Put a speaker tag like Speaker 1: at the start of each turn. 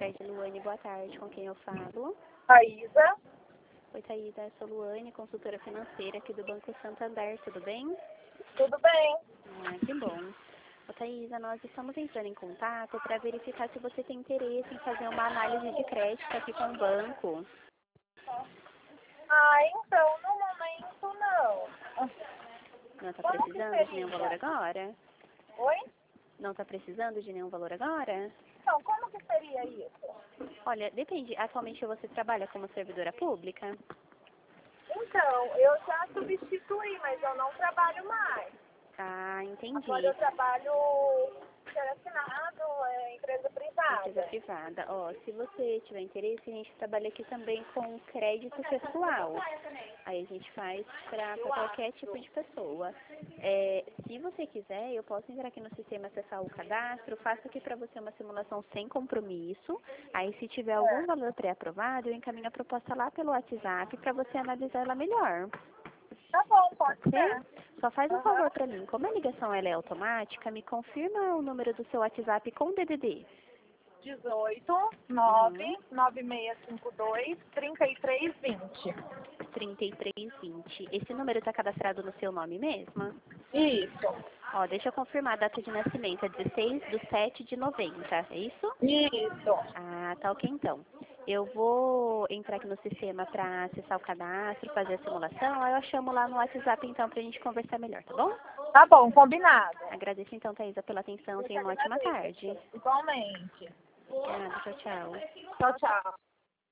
Speaker 1: Cred Luane, boa tarde. Com quem eu falo?
Speaker 2: Thaísa.
Speaker 1: Oi, Thaísa. Sou Luane, consultora financeira aqui do Banco Santander. Tudo bem?
Speaker 2: Tudo bem?
Speaker 1: Que bom. Ô, Thaísa, nós estamos entrando em contato para verificar se você tem interesse em fazer uma análise de crédito aqui com o banco.
Speaker 2: Então, no momento não.
Speaker 1: Não está
Speaker 2: Como que
Speaker 1: precisando de nenhum
Speaker 2: seria?
Speaker 1: valor agora?
Speaker 2: Oi?
Speaker 1: Não está precisando de nenhum valor agora?
Speaker 2: Então, como que seria isso?
Speaker 1: Olha, depende. Atualmente você trabalha como servidora pública?
Speaker 2: Então, eu já substituí, mas eu não trabalho mais.
Speaker 1: Ah, entendi.
Speaker 2: Agora eu trabalho assinado, empresa privada.
Speaker 1: Empresa privada. Ó, se você tiver interesse, a gente trabalha aqui também com crédito pessoal. Aí a gente faz para qualquer tipo de pessoa. Se você quiser, eu posso entrar aqui no sistema, acessar o cadastro, faço aqui para você uma simulação sem compromisso. Aí se tiver algum valor pré-aprovado, eu encaminho a proposta lá pelo WhatsApp para você analisar ela melhor.
Speaker 2: Tá bom, pode
Speaker 1: Pode ser?
Speaker 2: ser.
Speaker 1: Só faz um favor para mim. Como a ligação ela é automática, me confirma o número do seu WhatsApp com DDD.
Speaker 2: 18 9 9652 3320.
Speaker 1: 3320. Esse número está cadastrado no seu nome mesmo?
Speaker 2: Isso.
Speaker 1: Ó, deixa eu confirmar a data de nascimento. É 16/7/90, é isso?
Speaker 2: Isso.
Speaker 1: Ah, tá ok então. Eu vou entrar aqui no sistema para acessar o cadastro, fazer a simulação. Aí eu chamo lá no WhatsApp então pra gente conversar melhor, tá bom?
Speaker 2: Tá bom, combinado.
Speaker 1: Agradeço então, Thaísa, pela atenção. Tenha uma ótima tarde.
Speaker 2: Igualmente.
Speaker 1: Obrigada, tchau, tchau.
Speaker 2: Tchau, tchau.